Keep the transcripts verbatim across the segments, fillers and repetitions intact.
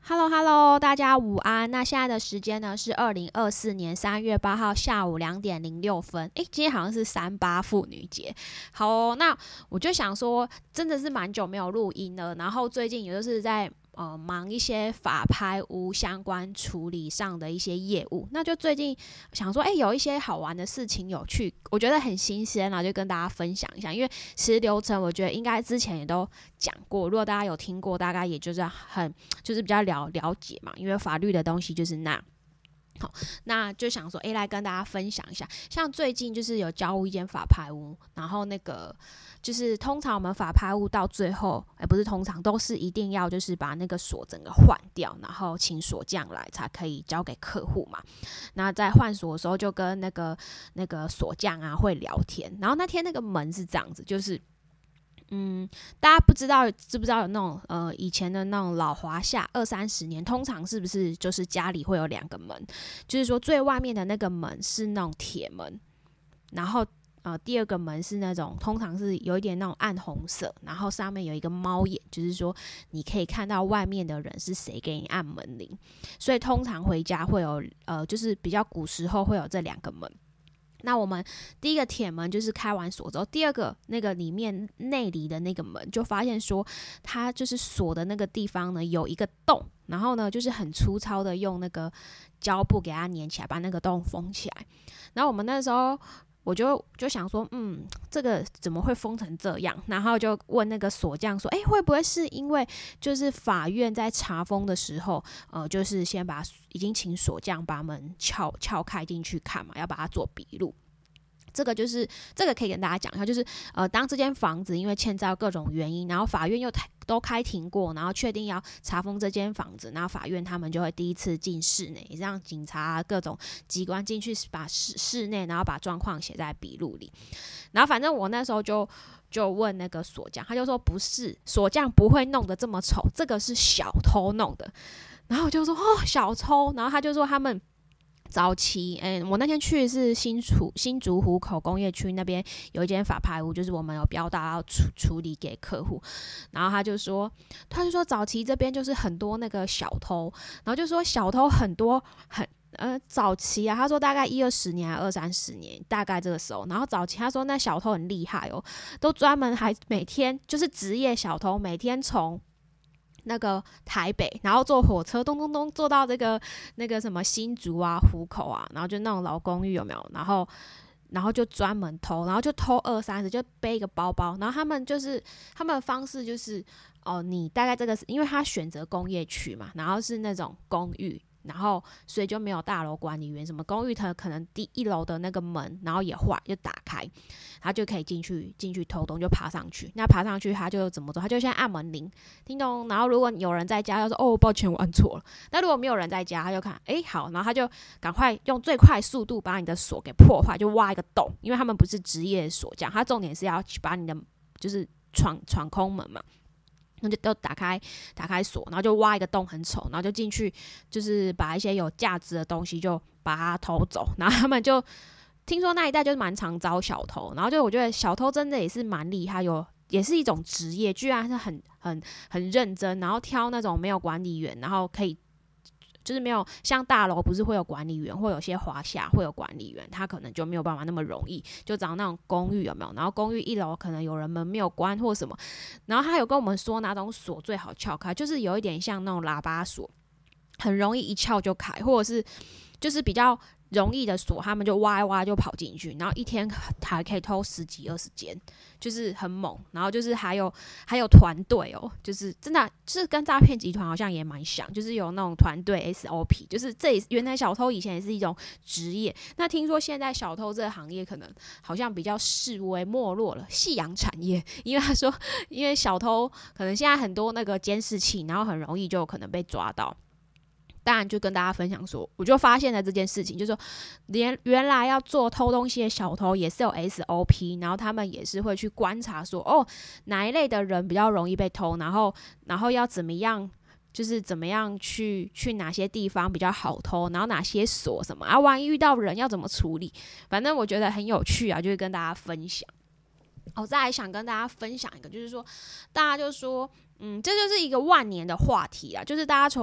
Hello Hello，大家午安。那现在的时间呢是二零二四年三月八号下午两点零六分。诶，今天好像是三八妇女节。好哦，那我就想说，真的是蛮久没有录音了。然后最近也就是在呃忙一些法拍屋相关处理上的一些业务。那就最近想说，诶，有一些好玩的事情有趣，我觉得很新鲜，然后就跟大家分享一下。因为其实流程我觉得应该之前也都讲过，如果大家有听过，大概也就是很就是比较了了解嘛，因为法律的东西就是那样。好，那就想说，诶，来跟大家分享一下。像最近就是有交屋一间法拍屋，然后那个就是通常我们法拍屋到最后，诶，不是通常都是一定要就是把那个锁整个换掉，然后请锁匠来才可以交给客户嘛。那在换锁的时候，就跟那个那个锁匠啊会聊天。然后那天那个门是这样子，就是。嗯，大家不知道知不知道有那种呃以前的那种老华夏二三十年，通常是不是就是家里会有两个门，就是说最外面的那个门是那种铁门，然后呃第二个门是那种通常是有一点那种暗红色，然后上面有一个猫眼，就是说你可以看到外面的人是谁给你按门铃，所以通常回家会有呃就是比较古时候会有这两个门。那我们第一个铁门就是开完锁之后，第二个那个里面内里的那个门就发现说，它就是锁的那个地方呢有一个洞，然后呢就是很粗糙的用那个胶布给它粘起来，把那个洞封起来。然后我们那时候我就就想说，嗯，这个怎么会封成这样？然后就问那个锁匠说，诶，会不会是因为就是法院在查封的时候，呃，就是先把已经请锁匠把门撬撬开进去看嘛，要把它做笔录。这个就是这个可以跟大家讲一下，就是呃，当这间房子因为欠债各种原因，然后法院又都开庭过，然后确定要查封这间房子，然后法院他们就会第一次进室内，让警察、啊、各种机关进去把室室内，然后把状况写在笔录里。然后反正我那时候就就问那个锁匠，他就说不是，锁匠不会弄得这么丑，这个是小偷弄的。然后我就说哦，小偷，然后他就说他们。早期，嗯、欸，我那天去的是新竹新竹湖口工业区那边有一间法拍屋，就是我们有标到要处处理给客户，然后他就说，他就说早期这边就是很多那个小偷，然后就说小偷很多很。呃，早期啊，他说大概一二十年，二三十年，大概这个时候。然后早期他说那小偷很厉害哦，都专门还每天就是职业小偷，每天从那个台北，然后坐火车咚咚咚坐到这个那个什么新竹啊、湖口啊，然后就那种老公寓有没有？然后然后就专门偷，然后就偷二三十，就背一个包包。然后他们就是他们的方式就是哦，你大概这个是因为他选择工业区嘛，然后是那种公寓。然后，所以就没有大楼管理员，什么公寓它可能第一楼的那个门，然后也坏，就打开，他就可以进去进去偷东，就爬上去。那爬上去他就怎么做？他就先按门铃，叮咚。然后如果有人在家，他说哦，抱歉，我按错了。那如果没有人在家，他就看，哎，好，然后他就赶快用最快速度把你的锁给破坏，就挖一个洞，因为他们不是职业锁匠，他重点是要把你的就是闯闯空门嘛。那就都打开打开锁，然后就挖一个洞很丑，然后就进去，就是把一些有价值的东西就把它偷走。然后他们就听说那一带就是蛮常遭小偷，然后就我觉得小偷真的也是蛮厉害，有也是一种职业，居然是很很很认真，然后挑那种没有管理员，然后可以。就是没有像大楼不是会有管理员，或有些华夏会有管理员，他可能就没有办法那么容易，就找那种公寓有没有？然后公寓一楼可能有人门没有关或什么，然后他有跟我们说哪种锁最好撬开，就是有一点像那种喇叭锁，很容易一撬就开，或者是就是比较容易的锁，他们就挖一挖就跑进去，然后一天还可以偷十几二十间，就是很猛。然后就是还有还有团队哦，就是真的就是跟诈骗集团好像也蛮像，就是有那种团队 S O P， 就是这也原来小偷以前也是一种职业。那听说现在小偷这个行业可能好像比较式微没落了，夕阳产业，因为他说因为小偷可能现在很多那个监视器，然后很容易就可能被抓到。当然就跟大家分享说，我就发现了这件事情，就是说连原来要做偷东西的小偷也是有 S O P， 然后他们也是会去观察说，哦，哪一类的人比较容易被偷，然后然后要怎么样，就是怎么样去去哪些地方比较好偷，然后哪些锁什么啊，万一遇到人要怎么处理，反正我觉得很有趣啊，就是跟大家分享。我、哦、再来想跟大家分享一个，就是说大家就说，嗯，这就是一个万年的话题啦，就是大家从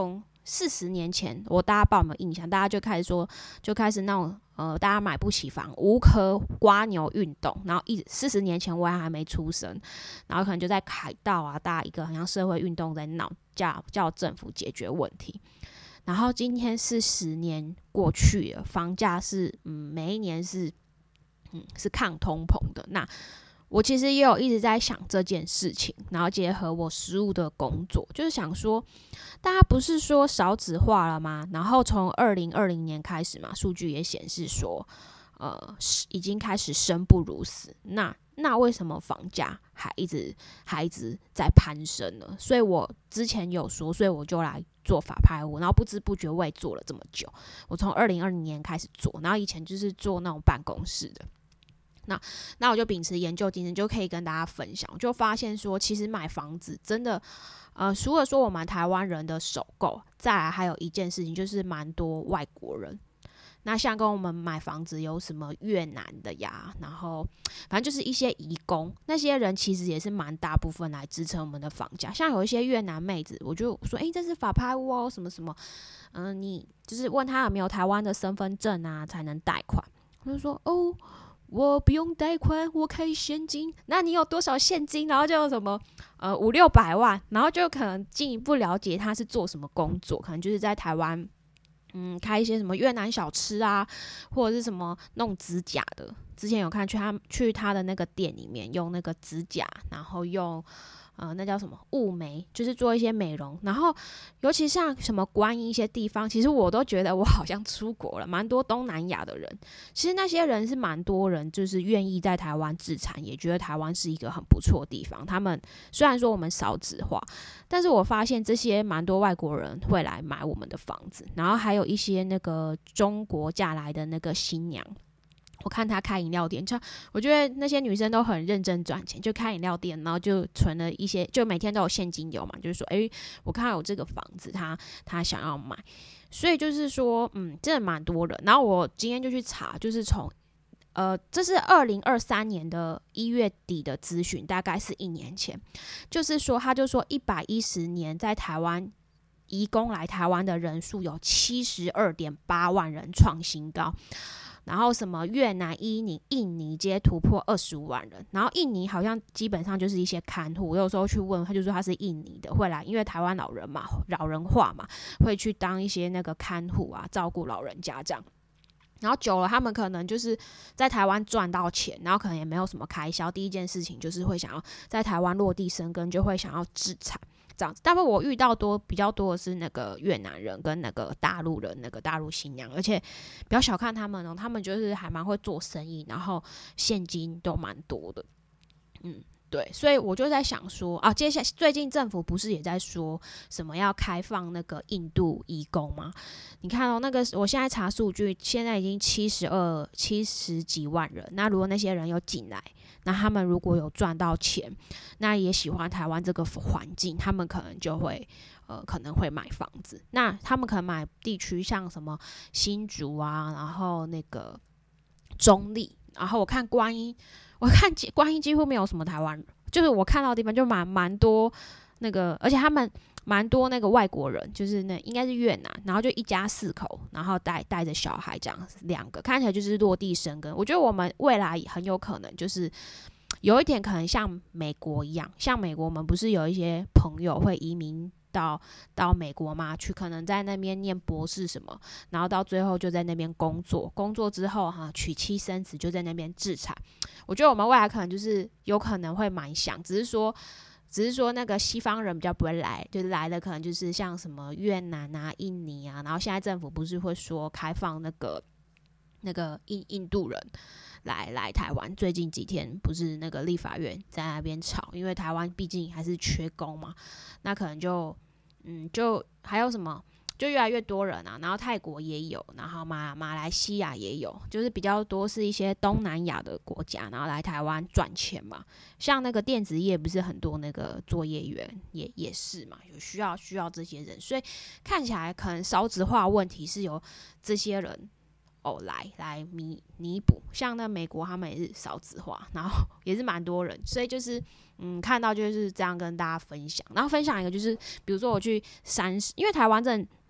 四十年前，我大家不知道有没有印象，大家就开始说，就开始那种呃，大家买不起房，无壳瓜牛运动，然后一四十年前我还没出生，然后可能就在凯道啊，大家一个很像社会运动在闹，叫叫政府解决问题。然后今天是十年过去了，房价是嗯每一年是嗯是抗通膨的。那我其实也有一直在想这件事情，然后结合我实务的工作，就是想说，大家不是说少子化了吗？然后从二零二零年开始嘛，数据也显示说，呃，已经开始生不如死。那那为什么房价还一直还一直在攀升呢？所以我之前有说，所以我就来做法拍屋，然后不知不觉我也做了这么久。我从二零二零年开始做，然后以前就是做那种办公室的。那那我就秉持研究精神，就可以跟大家分享，就发现说，其实买房子真的，呃，除了说我们台湾人的首购，再来还有一件事情就是蛮多外国人。那像跟我们买房子有什么越南的呀，然后反正就是一些移工，那些人其实也是蛮大部分来支撑我们的房价。像有一些越南妹子，我就说，诶，这是法拍屋哦，什么什么，嗯、呃，你就是问他有没有台湾的身份证啊，才能贷款。我就说，哦。我不用贷款，我可以现金。那你有多少现金？然后就什么呃五六百万，然后就可能进一步了解他是做什么工作，可能就是在台湾嗯开一些什么越南小吃啊，或者是什么弄指甲的。之前有看去他去他的那个店里面用那个指甲，然后用。呃，那叫什么雾眉，就是做一些美容，然后尤其像什么观音一些地方，其实我都觉得我好像出国了，蛮多东南亚的人，其实那些人是蛮多人，就是愿意在台湾置产，也觉得台湾是一个很不错的地方。他们虽然说我们少子化，但是我发现这些蛮多外国人会来买我们的房子，然后还有一些那个中国嫁来的那个新娘。我看他开饮料店，就我觉得那些女生都很认真赚钱，就开饮料店，然后就存了一些，就每天都有现金流嘛，就是说，诶，我看到有这个房子，他他想要买，所以就是说，嗯，真的蛮多人。然后我今天就去查，就是从呃，这是二零二三年的一月底的资讯，大概是一年前，就是说，他就说一百一十年在台湾移工来台湾的人数有七十二点八万人，创新高。然后什么越南、印尼、印尼皆突破二十五万人，然后印尼好像基本上就是一些看护，我有时候去问他，就说他是印尼的，会来，因为台湾老人嘛，老人化嘛，会去当一些那个看护啊，照顾老人家这样。然后久了，他们可能就是在台湾赚到钱，然后可能也没有什么开销，第一件事情就是会想要在台湾落地生根，就会想要置产。这样子，大部分我遇到多比较多的是那个越南人跟那个大陆人，那个大陆新娘，而且不要小看他们哦，他们就是还蛮会做生意，然后现金都蛮多的，嗯。对，所以我就在想说啊，接下来最近政府不是也在说什么要开放那个印度移工吗？你看哦，那个我现在查数据，现在已经七十二、七十几万人。那如果那些人有进来，那他们如果有赚到钱，那也喜欢台湾这个环境，他们可能就会呃可能会买房子。那他们可能买地区像什么新竹啊，然后那个中立，然后我看观音。我看观音几乎没有什么台湾人，就是我看到的地方就蛮蛮多那个，而且他们蛮多那个外国人，就是那应该是越南，然后就一家四口，然后带带着小孩这样两个，看起来就是落地生根。我觉得我们未来很有可能就是有一点可能像美国一样，像美国我们不是有一些朋友会移民到到美国嘛，去可能在那边念博士什么，然后到最后就在那边工作，工作之后哈娶妻生子就在那边置产。我觉得我们未来可能就是有可能会蛮像，只是说只是说那个西方人比较不会来，就是来的可能就是像什么越南啊、印尼啊，然后现在政府不是会说开放那个那个印印度人来来台湾，最近几天不是那个立法院在那边吵，因为台湾毕竟还是缺工嘛，那可能就。嗯，就还有什么，就越来越多人啊，然后泰国也有，然后马马来西亚也有，就是比较多是一些东南亚的国家，然后来台湾赚钱嘛。像那个电子业不是很多那个作业员也也是嘛，有需要需要这些人，所以看起来可能少子化问题是由这些人哦来来弥弥补。像那美国他们也是少子化，然后也是蛮多人，所以就是。嗯，看到就是这样跟大家分享，然后分享一个就是，比如说我去山，因为台湾真的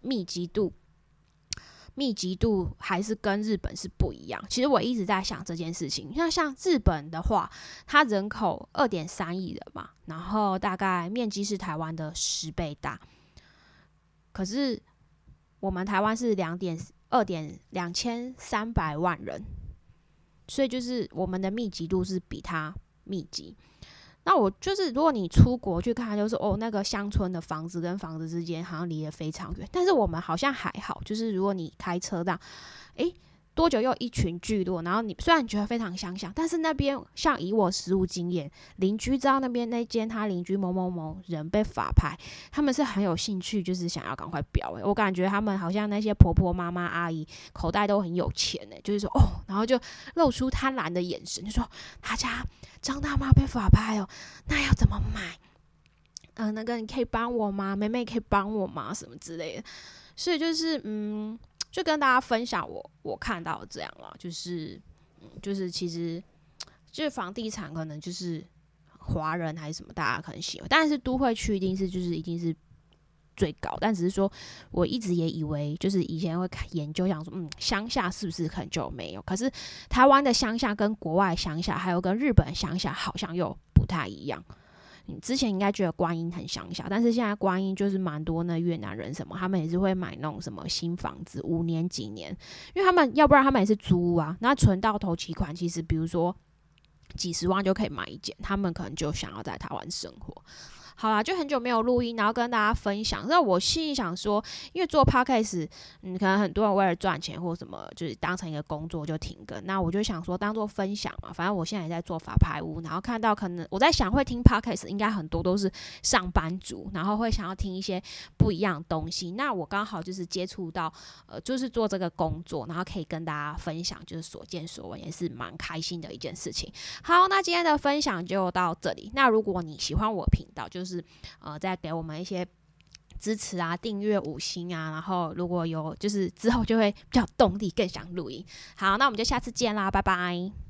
密集度。密集度还是跟日本是不一样。其实我一直在想这件事情。那像日本的话，它人口 二点三亿人嘛，然后大概面积是台湾的十倍大。可是我们台湾是两点二点两千三百万人，所以就是我们的密集度是比它密集。那我就是，如果你出国去看，就是哦，那个乡村的房子跟房子之间好像离得非常远，但是我们好像还好，就是如果你开车这样，诶，多久又一群聚落，然后你虽然觉得非常相像，但是那边像以我实务经验，邻居知道那边那间他邻居某某某人被法拍，他们是很有兴趣，就是想要赶快表诶，我感觉他们好像那些婆婆妈妈阿姨口袋都很有钱诶，就是说哦，然后就露出贪婪的眼神，就说他家张大妈被法拍哦，那要怎么买？嗯、呃，那个你可以帮我吗？妹妹可以帮我吗？什么之类的。所以就是嗯。就跟大家分享我我看到的这样啦，就是、嗯、就是其实就是房地产可能就是华人还是什么大家可能喜欢，但是都会区一定是就是一定是最高，但只是说我一直也以为就是以前会研究想说嗯乡下是不是可能就没有，可是台湾的乡下跟国外乡下还有跟日本乡下好像又不太一样。你之前应该觉得观音很乡下，但是现在观音就是蛮多那越南人什么，他们也是会买那种什么新房子，五年几年，因为他们要不然他们也是租屋啊，那存到头期款，其实比如说几十万就可以买一间，他们可能就想要在台湾生活。好啦，就很久没有录音，然后跟大家分享。那我心里想说，因为做 podcast， 嗯，可能很多人为了赚钱或什么，就是当成一个工作就停更。那我就想说，当做分享嘛。反正我现在也在做法拍屋，然后看到可能我在想，会听 podcast 应该很多都是上班族，然后会想要听一些不一样的东西。那我刚好就是接触到，呃，就是做这个工作，然后可以跟大家分享，就是所见所闻，也是蛮开心的一件事情。好，那今天的分享就到这里。那如果你喜欢我的频道，就是就是呃，再给我们一些支持啊，订阅五星啊，然后如果有就是之后就会比较有动力，更想录音。好，那我们就下次见啦，拜拜。